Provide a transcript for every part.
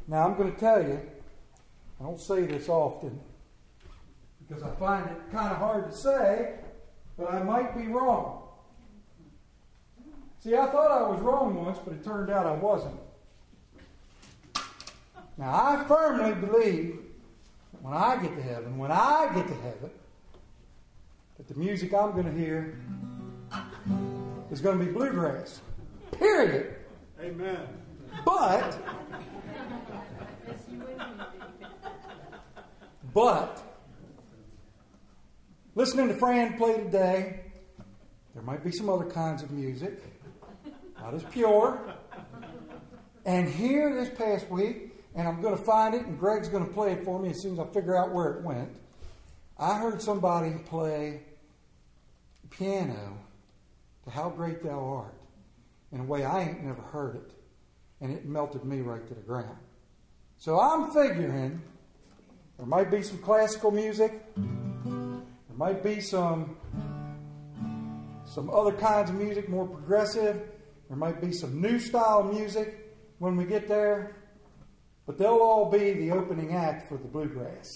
Now, I'm going to tell you, I don't say this often because I find it kind of hard to say, but I might be wrong. See, I thought I was wrong once, but it turned out I wasn't. Now, I firmly believe that when I get to heaven, that the music I'm going to hear is going to be bluegrass. Period. Amen. But, listening to Fran play today, there might be some other kinds of music, not as pure. And here this past week, and I'm going to find it, and Greg's going to play it for me as soon as I figure out where it went, I heard somebody play piano to How Great Thou Art in a way I ain't never heard it. And it melted me right to the ground. So I'm figuring there might be some classical music. There might be some other kinds of music, more progressive. There might be some new style music when we get there. But they'll all be the opening act for the bluegrass.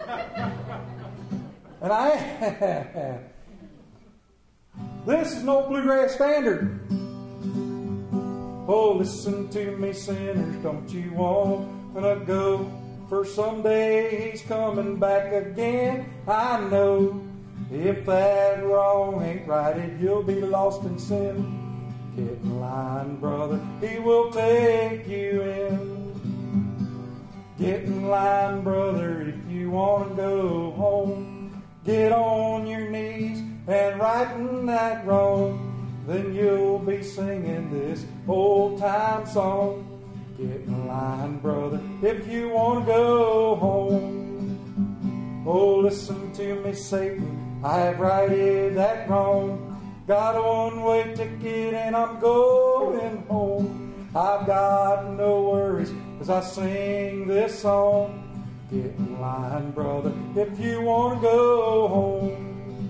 And this is no bluegrass standard. Oh, listen to me, sinners, don't you want to go? For someday he's coming back again. I know if that wrong ain't righted, you'll be lost in sin. Get in line, brother, he will take you in. Get in line, brother, if you want to go home. Get on your knees and righten that wrong. Then you'll be singing this old-time song. Get in line, brother, if you want to go home. Oh, listen to me, Satan, I have righted that wrong. Got a one-way ticket and I'm going home. I've got no worries as I sing this song. Get in line, brother, if you want to go home.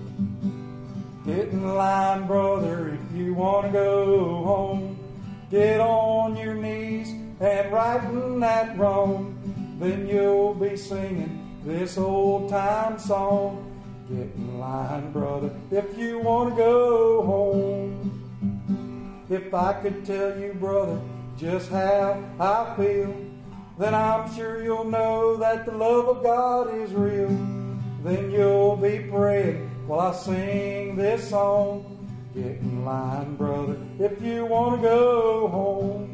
Get in line, brother, if you want to go home. Get on your knees and righten that wrong. Then you'll be singing this old-time song. Get in line, brother, if you want to go home. If I could tell you, brother, just how I feel, then I'm sure you'll know that the love of God is real. Then you'll be praying while I sing this song. Get in line, brother, if you want to go home.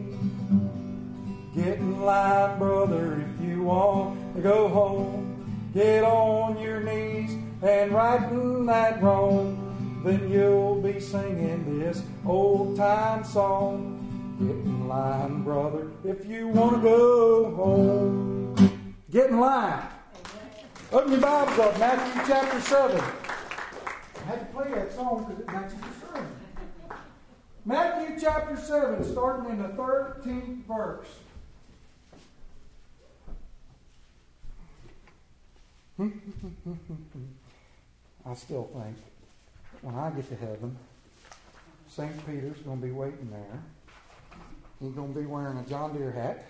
Get in line, brother, if you want to go home. Get on your knees and righten that wrong. Then you'll be singing this old-time song. Get in line, brother, if you want to go home. Get in line. Open your Bibles up, Matthew chapter 7. I had to play that song because it matches the sermon. Matthew chapter 7, starting in the 13th verse. I still think when I get to heaven, St. Peter's going to be waiting there. He's going to be wearing a John Deere hat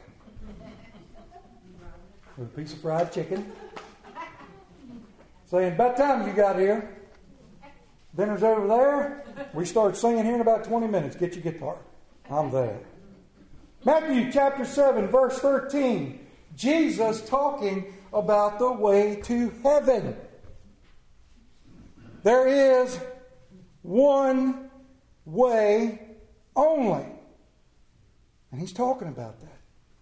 with a piece of fried chicken, saying, "About time you got here. Dinner's over there. We start singing here in about 20 minutes. Get your guitar. I'm there." Matthew chapter 7, verse 13. Jesus talking about the way to heaven. There is one way only. And he's talking about that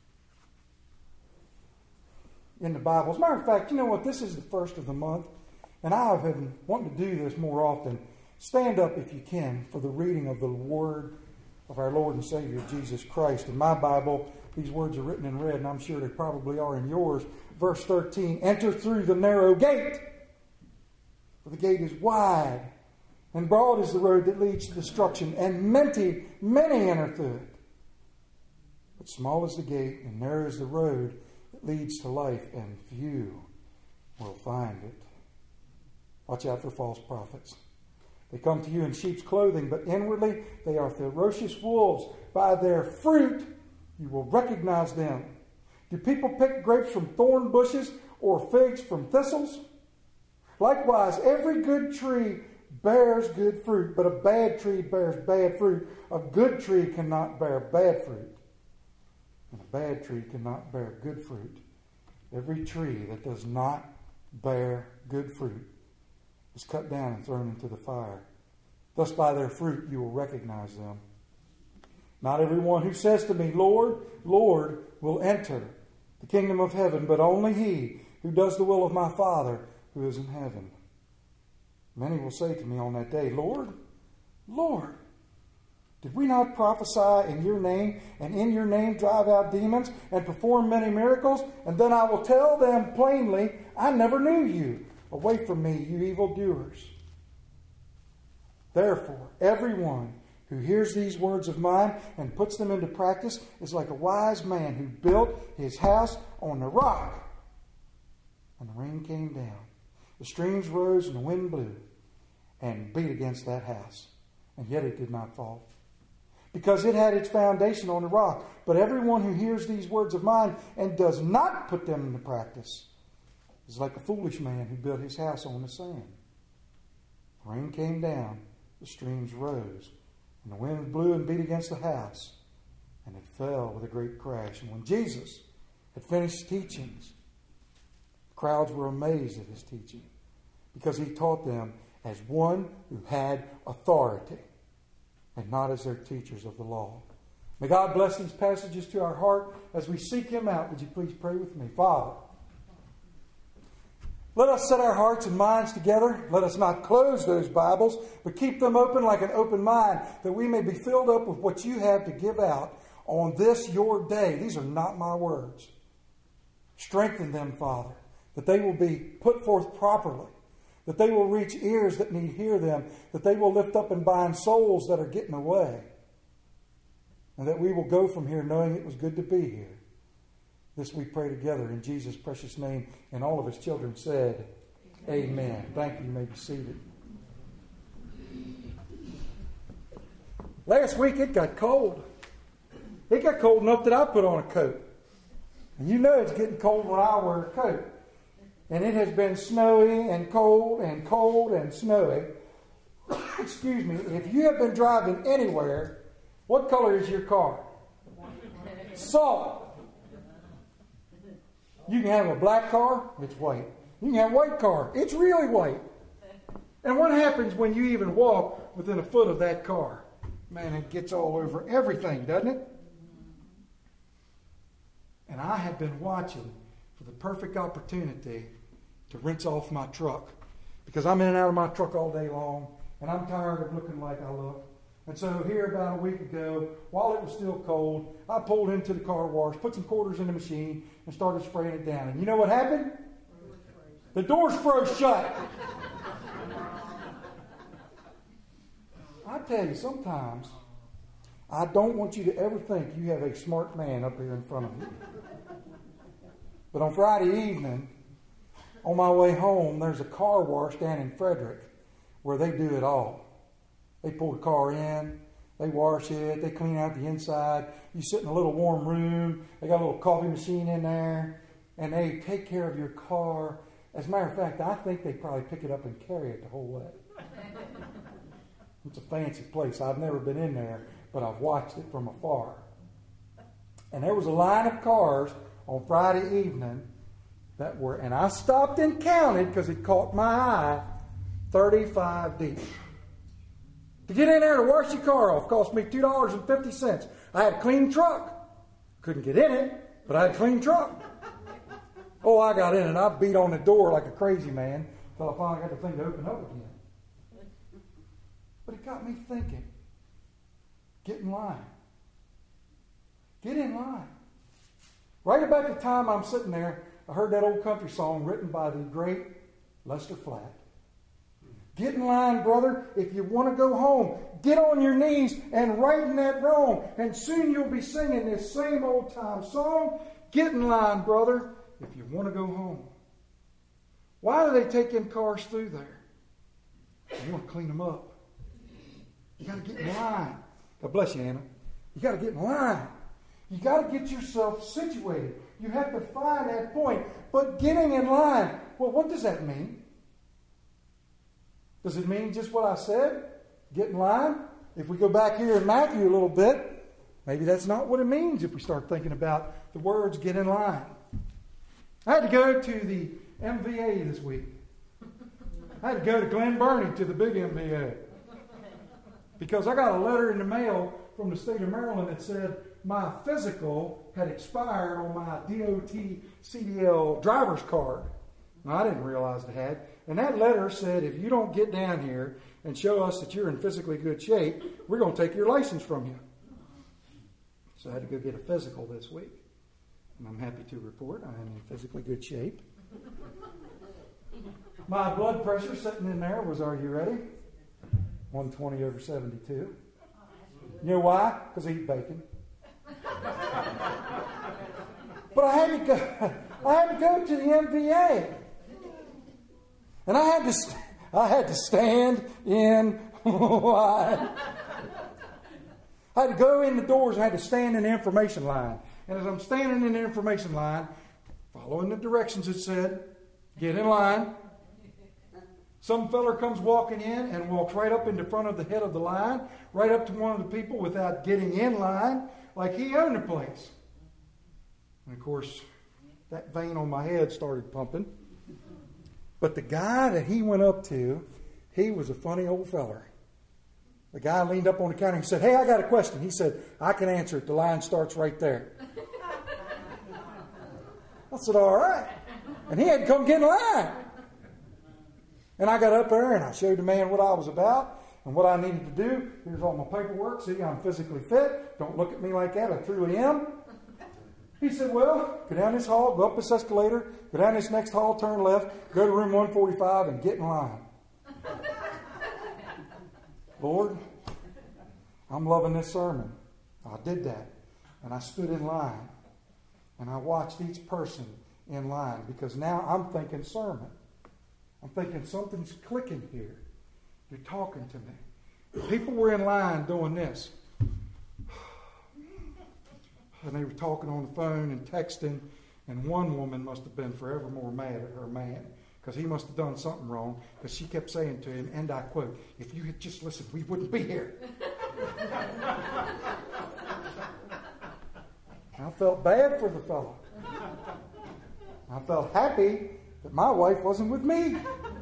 in the Bible. As a matter of fact, you know what? This is the first of the month. And I've been wanting to do this more often. Stand up if you can for the reading of the Word of our Lord and Savior Jesus Christ. In my Bible, these words are written in red, and I'm sure they probably are in yours. Verse 13, "Enter through the narrow gate, for the gate is wide, and broad is the road that leads to destruction, and many enter through it. But small is the gate, and narrow is the road that leads to life, and few will find it." Watch out for false prophets. They come to you in sheep's clothing, but inwardly they are ferocious wolves. By their fruit you will recognize them. Do people pick grapes from thorn bushes or figs from thistles? Likewise, every good tree bears good fruit, but a bad tree bears bad fruit. A good tree cannot bear bad fruit, and a bad tree cannot bear good fruit. Every tree that does not bear good fruit is cut down and thrown into the fire. Thus by their fruit you will recognize them. Not everyone who says to me, Lord, Lord, will enter the kingdom of heaven, but only he who does the will of my Father who is in heaven. Many will say to me on that day, Lord, Lord, did we not prophesy in your name, and in your name drive out demons, and perform many miracles? And then I will tell them plainly, I never knew you. Away from me, you evildoers. Therefore, everyone who hears these words of mine and puts them into practice is like a wise man who built his house on the rock. And the rain came down, the streams rose, and the wind blew and beat against that house. And yet it did not fall, because it had its foundation on the rock. But everyone who hears these words of mine and does not put them into practice is like a foolish man who built his house on the sand. The rain came down, the streams rose, and the wind blew and beat against the house, and it fell with a great crash. And when Jesus had finished teachings, the crowds were amazed at his teaching, because he taught them as one who had authority, and not as their teachers of the law. May God bless these passages to our heart as we seek him out. Would you please pray with me? Father, let us set our hearts and minds together. Let us not close those Bibles, but keep them open like an open mind, that we may be filled up with what you have to give out on this your day. These are not my words. Strengthen them, Father, that they will be put forth properly, that they will reach ears that need hear them, that they will lift up and bind souls that are getting away, and that we will go from here knowing it was good to be here. This we pray together in Jesus' precious name, and all of his children said, Amen. Thank you. You may be seated. Last week it got cold. It got cold enough that I put on a coat. And you know it's getting cold when I wear a coat. And it has been snowy and cold and snowy. Excuse me. If you have been driving anywhere, what color is your car? Salt. You can have a black car, it's white. You can have a white car, it's really white. And what happens when you even walk within a foot of that car? Man, it gets all over everything, doesn't it? And I have been watching for the perfect opportunity to rinse off my truck, because I'm in and out of my truck all day long, and I'm tired of looking like I look. And so here about a week ago, while it was still cold, I pulled into the car wash, put some quarters in the machine, and started spraying it down. And you know what happened? The doors froze shut. I tell you, sometimes I don't want you to ever think you have a smart man up here in front of you. But on Friday evening, on my way home, there's a car wash down in Frederick where they do it all. They pull the car in, they wash it, they clean out the inside. You sit in a little warm room, they got a little coffee machine in there, and they take care of your car. As a matter of fact, I think they probably pick it up and carry it the whole way. It's a fancy place. I've never been in there, but I've watched it from afar. And there was a line of cars on Friday evening that were, and I stopped and counted because it caught my eye, 35 deep. To get in there to wash your car off cost me $2.50. I had a clean truck. Couldn't get in it, but I had a clean truck. Oh, I got in and I beat on the door like a crazy man until I finally got the thing to open up again. But it got me thinking. Get in line. Get in line. Right about the time I'm sitting there, I heard that old country song written by the great Lester Flatt. Get in line, brother. If you want to go home, get on your knees and right that wrong. And soon you'll be singing this same old time song. Get in line, brother, if you want to go home. Why do they take them cars through there? They want to clean them up. You got to get in line. God bless you, Anna. You got to get in line. You got to get yourself situated. You have to find that point. But getting in line, well, what does that mean? Does it mean just what I said? Get in line? If we go back here in Matthew a little bit, maybe that's not what it means if we start thinking about the words get in line. I had to go to the MVA this week. I had to go to Glen Burnie to the big MVA. Because I got a letter in the mail from the state of Maryland that said my physical had expired on my DOT CDL driver's card. Now, I didn't realize it had. And that letter said, if you don't get down here and show us that you're in physically good shape, we're going to take your license from you. So I had to go get a physical this week. And I'm happy to report I am in physically good shape. My blood pressure sitting in there was, are you ready? 120/72. You know why? Because I eat bacon. But I had to go to the MVA. And I had to stand in line. I had to go in the doors and I had to stand in the information line. And as I'm standing in the information line, following the directions it said, get in line. Some feller comes walking in and walks right up in the front of the head of the line, right up to one of the people without getting in line, like he owned the place. And of course, that vein on my head started pumping. But the guy that he went up to, he was a funny old feller. The guy leaned up on the counter and said, hey, I got a question. He said, I can answer it. The line starts right there. I said, all right. And he had to come get in line. And I got up there and I showed the man what I was about and what I needed to do. Here's all my paperwork. See, I'm physically fit. Don't look at me like that. I truly am. He said, well, go down this hall, go up this escalator, go down this next hall, turn left, go to room 145 and get in line. Lord, I'm loving this sermon. I did that. And I stood in line. And I watched each person in line because now I'm thinking sermon. I'm thinking something's clicking here. You're talking to me. People were in line doing this. And they were talking on the phone and texting. And one woman must have been forevermore mad at her man because he must have done something wrong because she kept saying to him, and I quote, if you had just listened, we wouldn't be here. I felt bad for the fellow. I felt happy that my wife wasn't with me.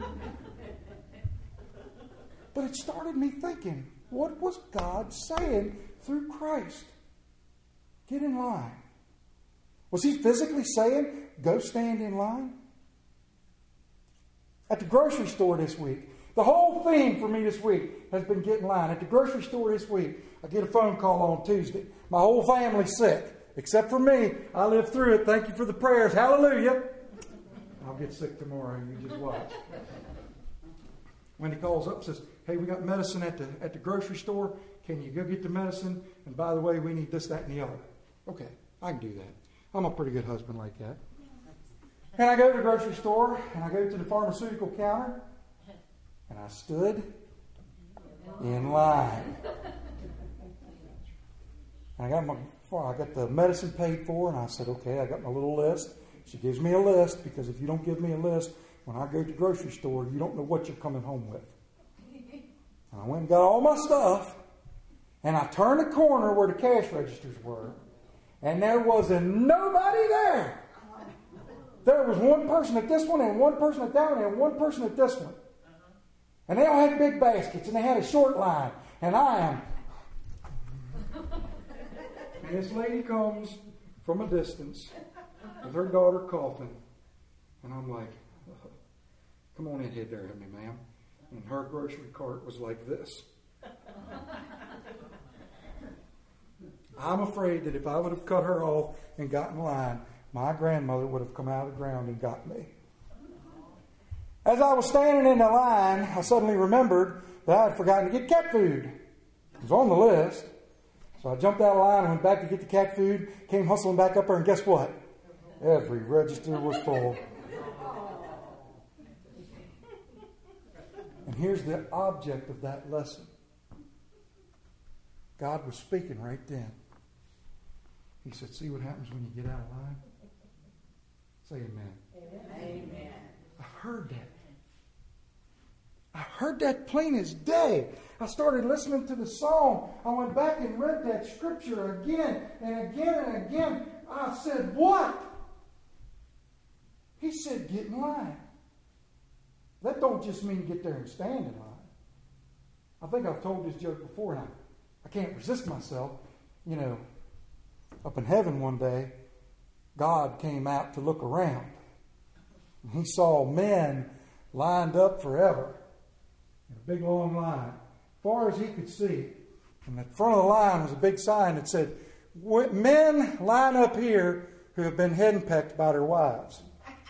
But it started me thinking, what was God saying through Christ? Get in line. Was he physically saying, go stand in line? At the grocery store this week, the whole theme for me this week has been get in line. At the grocery store this week, I get a phone call on Tuesday. My whole family's sick, except for me. I lived through it. Thank you for the prayers. Hallelujah. I'll get sick tomorrow. You just watch. Wendy calls up and says, hey, we got medicine at the grocery store. Can you go get the medicine? And by the way, we need this, that, and the other. Okay, I can do that. I'm a pretty good husband like that. And I go to the grocery store, and I go to the pharmaceutical counter, and I stood in line. And I got the medicine paid for, and I said, okay, I got my little list. She gives me a list, because if you don't give me a list, when I go to the grocery store, you don't know what you're coming home with. And I went and got all my stuff, and I turned the corner where the cash registers were, and there wasn't nobody there. There was one person at this one, and one person at that one, and one person at this one. And they all had big baskets, and they had a short line. And I am. And this lady comes from a distance with her daughter coughing. And I'm like, come on in here there, ma'am. And her grocery cart was like this. I'm afraid that if I would have cut her off and got in line, my grandmother would have come out of the ground and got me. As I was standing in the line, I suddenly remembered that I had forgotten to get cat food. It was on the list. So I jumped out of line and went back to get the cat food, came hustling back up there, and guess what? Every register was full. And here's the object of that lesson. God was speaking right then. He said, see what happens when you get out of line? Say amen. Amen. I heard that. I heard that plain as day. I started listening to the song. I went back and read that scripture again and again and again. I said, what? He said, get in line. That don't just mean get there and stand in line. I think I've told this joke before, and I can't resist myself. You know, up in heaven one day, God came out to look around. He saw men lined up forever in a big long line, as far as he could see. And at the front of the line was a big sign that said, men line up here who have been henpecked by their wives.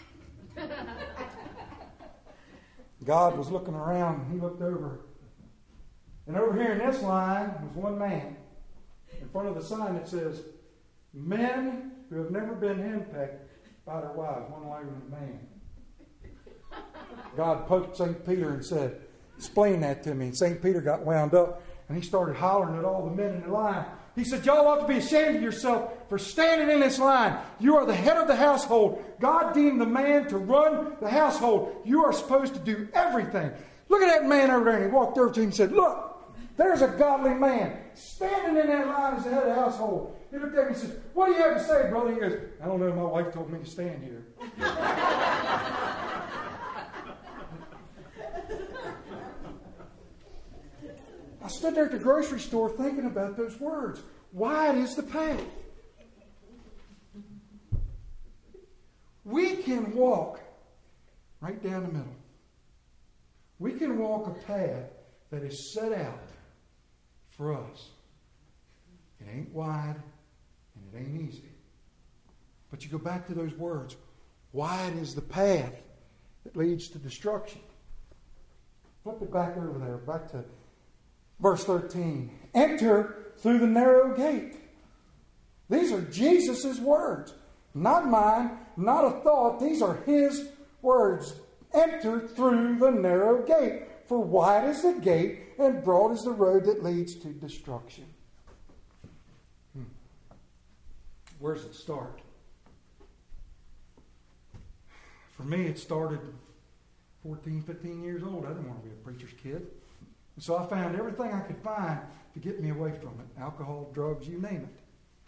God was looking around, and he looked over. And over here in this line was one man in front of the sign that says, men who have never been henpecked by their wives. One line man. God poked St. Peter and said, explain that to me. And St. Peter got wound up, and he started hollering at all the men in the line. He said, y'all ought to be ashamed of yourself for standing in this line. You are the head of the household. God deemed the man to run the household. You are supposed to do everything. Look at that man over there. And he walked over to him and said, look, there's a godly man standing in that line as the head of the household. He looked at me and said, what do you have to say, brother? He goes, I don't know. My wife told me to stand here. I stood there at the grocery store thinking about those words. Wide is the path. We can walk right down the middle. We can walk a path that is set out for us. It ain't wide and it ain't easy. But you go back to those words. Wide is the path that leads to destruction. Flip it back over there, back to verse 13. Enter through the narrow gate. These are Jesus' words. Not mine, not a thought. These are his words. Enter through the narrow gate. For wide is the gate and broad is the road that leads to destruction. Where does it start? For me, it started 14, 15 years old. I didn't want to be a preacher's kid. And so I found everything I could find to get me away from it. Alcohol, drugs, you name it.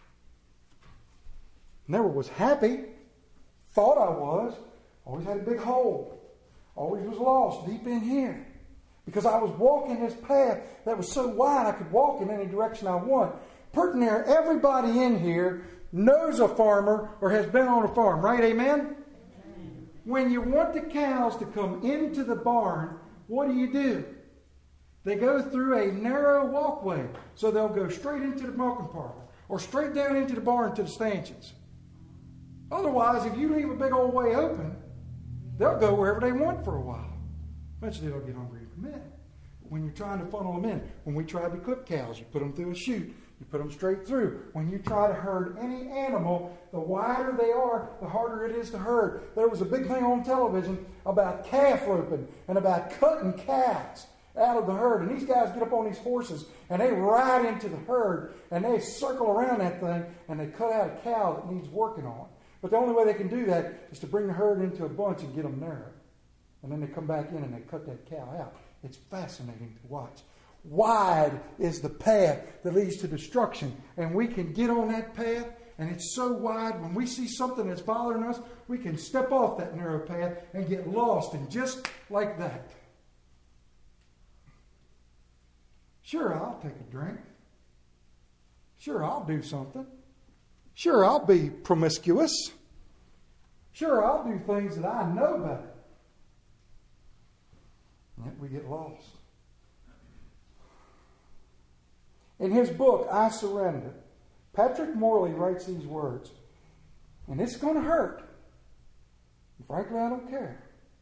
Never was happy. Thought I was. Always had a big hole. Always was lost deep in here. Because I was walking this path that was so wide I could walk in any direction I want. Pretty near everybody in here knows a farmer or has been on a farm. Right, amen? When you want the cows to come into the barn, what do? They go through a narrow walkway. So they'll go straight into the milking parlor or straight down into the barn to the stanchions. Otherwise, if you leave a big old way open, they'll go wherever they want for a while. Eventually they'll get hungry and come in. When you're trying to funnel them in, when we tried to cook cows, you put them through a chute. You put them straight through. When you try to herd any animal, the wider they are, the harder it is to herd. There was a big thing on television about calf roping and about cutting calves out of the herd. And these guys get up on these horses and they ride into the herd and they circle around that thing and they cut out a cow that needs working on. But the only way they can do that is to bring the herd into a bunch and get them narrow. And then they come back in and they cut that cow out. It's fascinating to watch. Wide is the path that leads to destruction. And we can get on that path, and it's so wide, when we see something that's bothering us, we can step off that narrow path and get lost, and just like that. Sure, I'll take a drink. Sure, I'll do something. Sure, I'll be promiscuous. Sure, I'll do things that I know better. And yet we get lost. In his book, I Surrender, Patrick Morley writes these words, and it's going to hurt. And frankly, I don't care.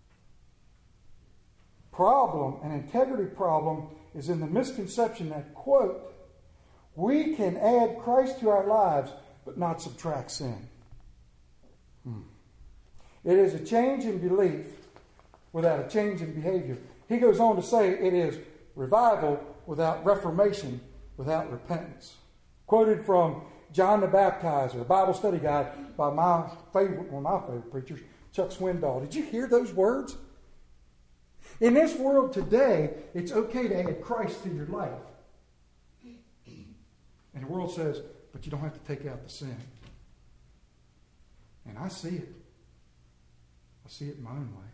Problem, an integrity problem, is in the misconception that, quote, we can add Christ to our lives, but not subtract sin. It is a change in belief without a change in behavior. He goes on to say it is revival without reformation, without repentance. Quoted from John the Baptizer, a Bible study guide by one of my favorite preachers, Chuck Swindoll. Did you hear those words? In this world today, it's okay to add Christ to your life. And the world says, but you don't have to take out the sin. And I see it. I see it in my own life.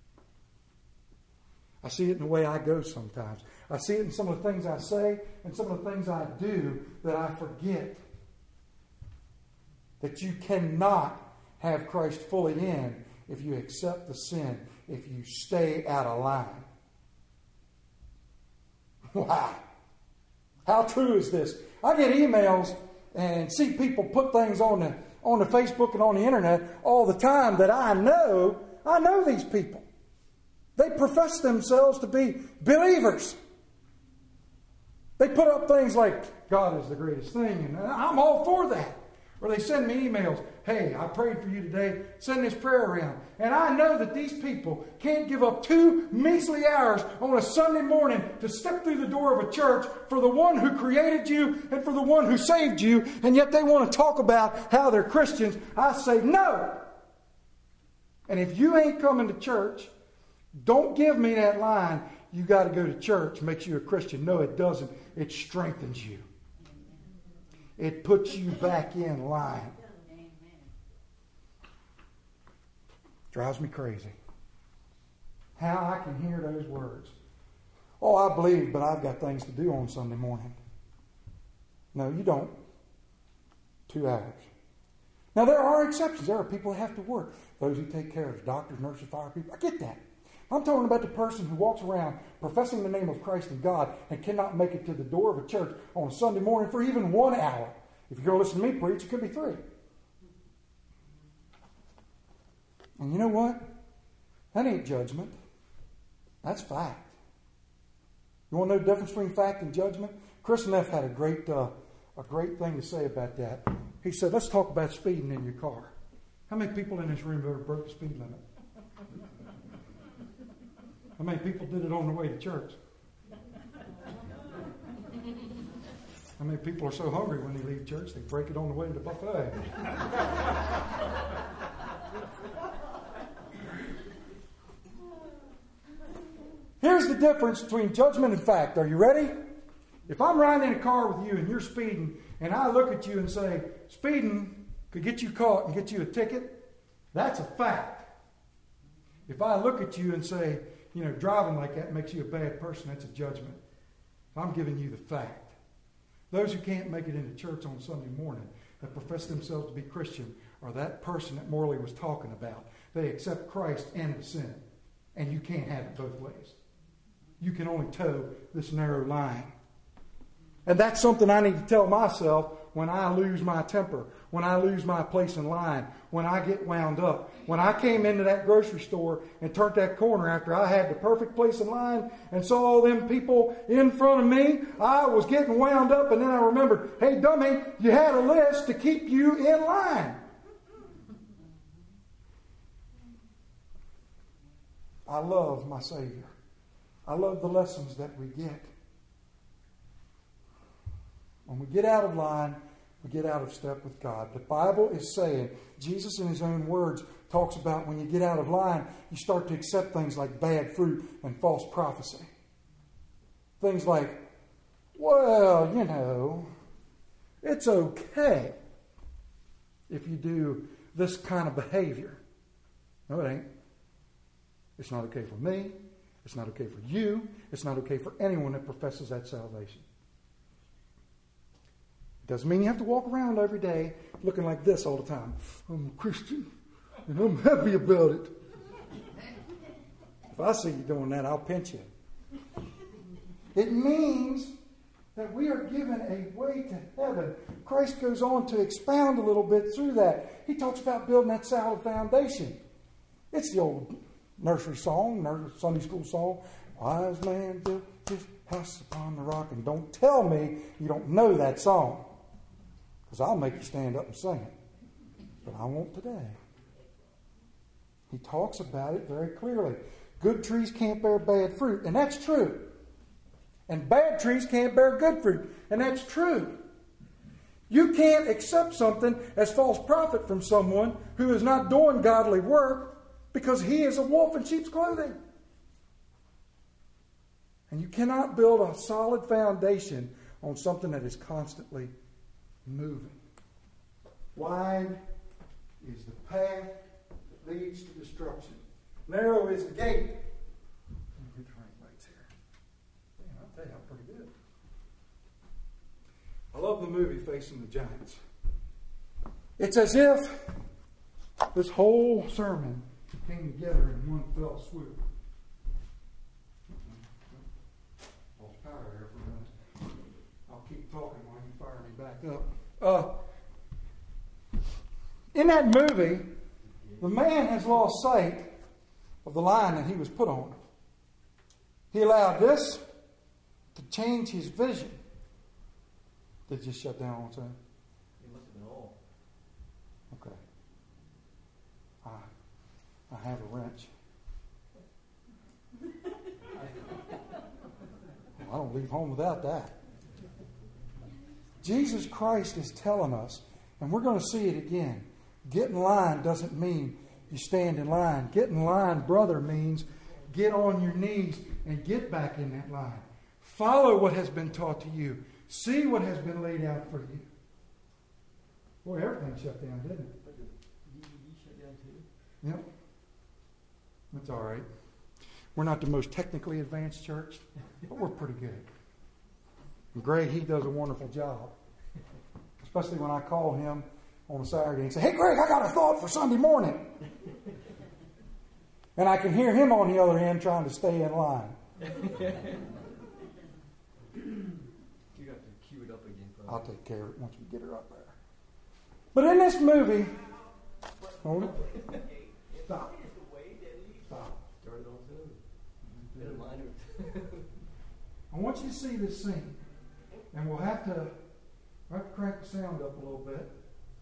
I see it in the way I go sometimes. I see it in some of the things I say and some of the things I do that I forget. That you cannot have Christ fully in if you accept the sin, if you stay out of line. Wow. How true is this? I get emails and see people put things on the Facebook and on the internet all the time that I know these people. They profess themselves to be believers. They put up things like, God is the greatest thing, and I'm all for that. Or they send me emails, hey, I prayed for you today, send this prayer around. And I know that these people can't give up 2 measly hours on a Sunday morning to step through the door of a church for the one who created you and for the one who saved you, and yet they want to talk about how they're Christians. I say, no. And if you ain't coming to church, don't give me that line, you got to go to church, makes you a Christian. No, it doesn't. It strengthens you. It puts you back in line. Drives me crazy. How I can hear those words. Oh, I believe, but I've got things to do on Sunday morning. No, you don't. 2 hours. Now, there are exceptions. There are people that have to work. Those who take care of doctors, nurses, fire people. I get that. I'm talking about the person who walks around professing the name of Christ and God and cannot make it to the door of a church on a Sunday morning for even 1 hour. If you're going to listen to me preach, it could be 3. And you know what? That ain't judgment. That's fact. You want to know the difference between fact and judgment? Chris Neff had a great thing to say about that. He said, let's talk about speeding in your car. How many people in this room ever broke the speed limit? How many people did it on the way to church? How many people are so hungry when they leave church they break it on the way to the buffet? Here's the difference between judgment and fact. Are you ready? If I'm riding in a car with you and you're speeding, and I look at you and say, speeding could get you caught and get you a ticket, that's a fact. If I look at you and say, driving like that makes you a bad person, that's a judgment. I'm giving you the fact. Those who can't make it into church on Sunday morning that profess themselves to be Christian are that person that Morley was talking about. They accept Christ and the sin. And you can't have it both ways. You can only toe this narrow line. And that's something I need to tell myself when I lose my temper, when I lose my place in line, when I get wound up. When I came into that grocery store and turned that corner after I had the perfect place in line and saw all them people in front of me, I was getting wound up, and then I remembered, hey, dummy, you had a list to keep you in line. I love my Savior. I love the lessons that we get. When we get out of line, we get out of step with God. The Bible is saying, Jesus in his own words talks about when you get out of line, you start to accept things like bad fruit and false prophecy. Things like, well, it's okay if you do this kind of behavior. No, it ain't. It's not okay for me. It's not okay for you. It's not okay for anyone that professes that salvation. Doesn't mean you have to walk around every day looking like this all the time. I'm a Christian, and I'm happy about it. If I see you doing that, I'll pinch you. It means that we are given a way to heaven. Christ goes on to expound a little bit through that. He talks about building that solid foundation. It's the old nursery song, Sunday school song. Wise man built his house upon the rock. And don't tell me you don't know that song, because I'll make you stand up and sing it. But I won't today. He talks about it very clearly. Good trees can't bear bad fruit, and that's true. And bad trees can't bear good fruit, and that's true. You can't accept something as false prophet from someone who is not doing godly work because he is a wolf in sheep's clothing. And you cannot build a solid foundation on something that is constantly moving. Wide is the path that leads to destruction. Narrow is the gate. Let me get the right lights here. Man, I'll tell you, I'm pretty good. I love the movie Facing the Giants. It's as if this whole sermon came together in one fell swoop. Lost power there for a minute. I'll keep talking while you fire me back up. In that movie, the man has lost sight of the line that he was put on. He allowed this to change his vision. Did it just shut down on its own? It must have been all. Okay. I have a wrench. Well, I don't leave home without that. Jesus Christ is telling us, and we're going to see it again, get in line doesn't mean you stand in line. Get in line, brother, means get on your knees and get back in that line. Follow what has been taught to you. See what has been laid out for you. Boy, everything shut down, didn't it? But the DVD shut down too? Yep. That's all right. We're not the most technically advanced church, but we're pretty good. And Greg, he does a wonderful job. Especially when I call him on a Saturday and say, "Hey, Greg, I got a thought for Sunday morning." And I can hear him on the other end trying to stay in line. You got to cue it up again. Probably. I'll take care of it once we get her up there. But in this movie, hold it. Stop. Stop. Turn it on too. Better mind it. I want you to see this scene. And we'll have to crank the sound up a little bit.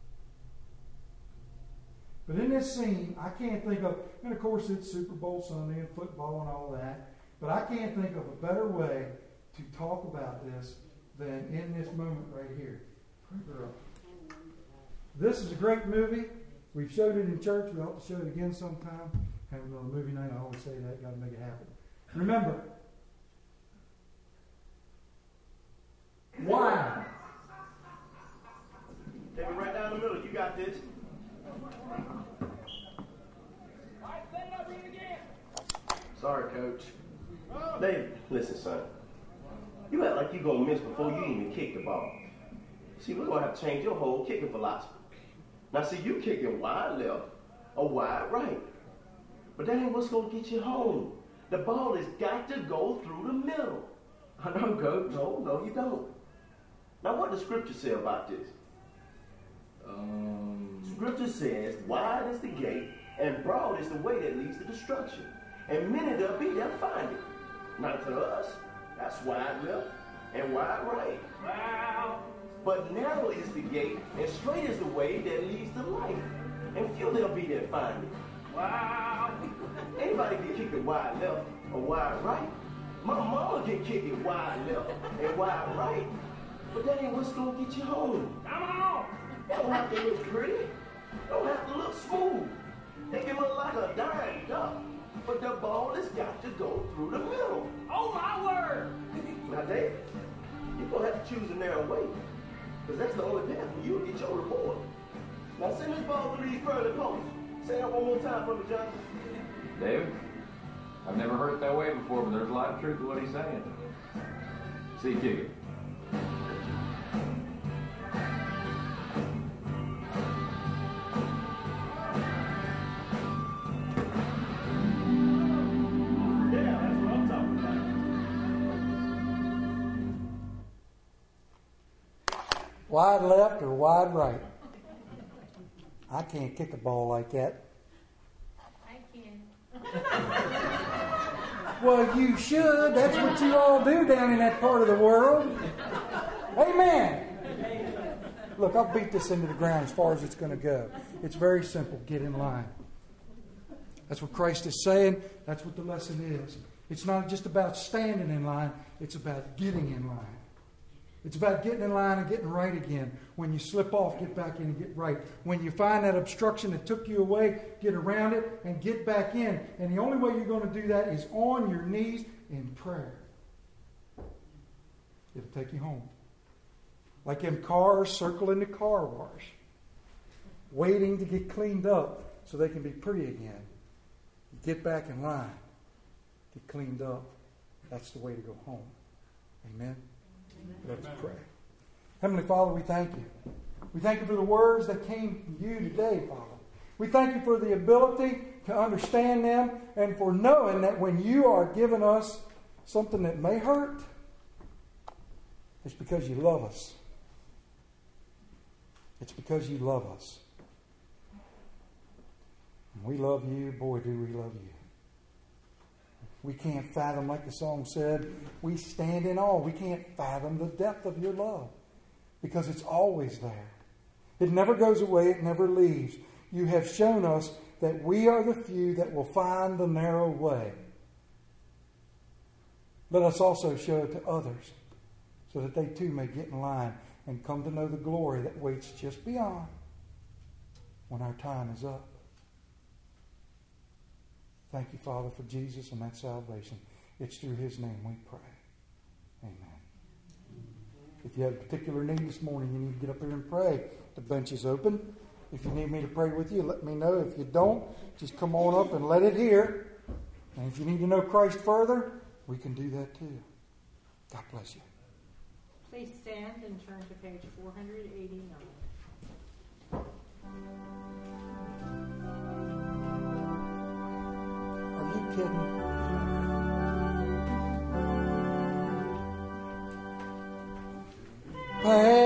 But in this scene, I can't think of, and of course it's Super Bowl Sunday and football and all that, but I can't think of a better way to talk about this than in this moment right here. Crank her up. This is a great movie. We've showed it in church. We ought to show it again sometime. Have another movie night. I always say that. Got to make it happen. Remember, why? Take it right down the middle. You got this. Sorry, Coach. David, listen, son. You act like you're going to miss before you even kick the ball. See, we're going to have to change your whole kicking philosophy. Now, see, you kicking wide left or wide right. But that ain't what's going to get you home. The ball has got to go through the middle. I know, Coach. No, you don't. Now, what does Scripture say about this? Scripture says, wide is the gate, and broad is the way that leads to destruction. And many there'll be that find it. Not to us. That's wide left and wide right. Wow. But narrow is the gate, and straight is the way that leads to life. And few there'll be that find it. Wow. Anybody can kick it wide left or wide right. My mama can kick it wide left and wide right. But that ain't what's gonna get you home. Come on! It don't have to look pretty. It don't have to look smooth. It can look like a dying duck. But the ball has got to go through the middle. Oh my word! Now, Dave, you're gonna have to choose a narrow way. Because that's the only path for you to get your reward. Now send this ball through these pearly posts. Say that one more time for me, John. David, I've never heard it that way before, but there's a lot of truth to what he's saying. See, kick it. Yeah, that's what I'm talking about. Wide left or wide right? I can't kick a ball like that. I can. Well, you should. That's what you all do down in that part of the world. Amen. Look, I'll beat this into the ground as far as it's going to go. It's very simple. Get in line. That's what Christ is saying. That's what the lesson is. It's not just about standing in line. It's about getting in line. It's about getting in line and getting right again. When you slip off, get back in and get right. When you find that obstruction that took you away, get around it and get back in. And the only way you're going to do that is on your knees in prayer. It'll take you home. Like in cars circling the car wash, waiting to get cleaned up so they can be pretty again. You get back in line, get cleaned up. That's the way to go home. Amen? Let's pray. Heavenly Father, we thank you. We thank you for the words that came from you today, Father. We thank you for the ability to understand them and for knowing that when you are giving us something that may hurt, it's because you love us. It's because you love us. And we love you. Boy, do we love you. We can't fathom, like the song said, we stand in awe. We can't fathom the depth of your love because it's always there. It never goes away. It never leaves. You have shown us that we are the few that will find the narrow way. Let us also show it to others so that they too may get in line and come to know the glory that waits just beyond when our time is up. Thank you, Father, for Jesus and that salvation. It's through His name we pray. Amen. If you have a particular need this morning, you need to get up here and pray. The bench is open. If you need me to pray with you, let me know. If you don't, just come on up and let it hear. And if you need to know Christ further, we can do that too. God bless you. Please stand and turn to page 489. Are you kidding? Hey.